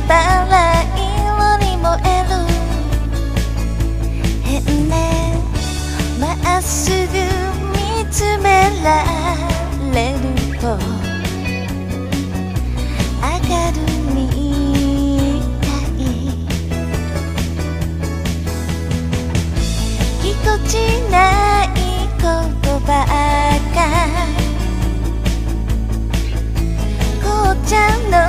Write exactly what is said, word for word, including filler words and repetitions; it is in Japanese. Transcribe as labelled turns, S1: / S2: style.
S1: バラ色に燃える変ねまっすぐ見つめられると上がるみたいぎこちないことばか紅茶の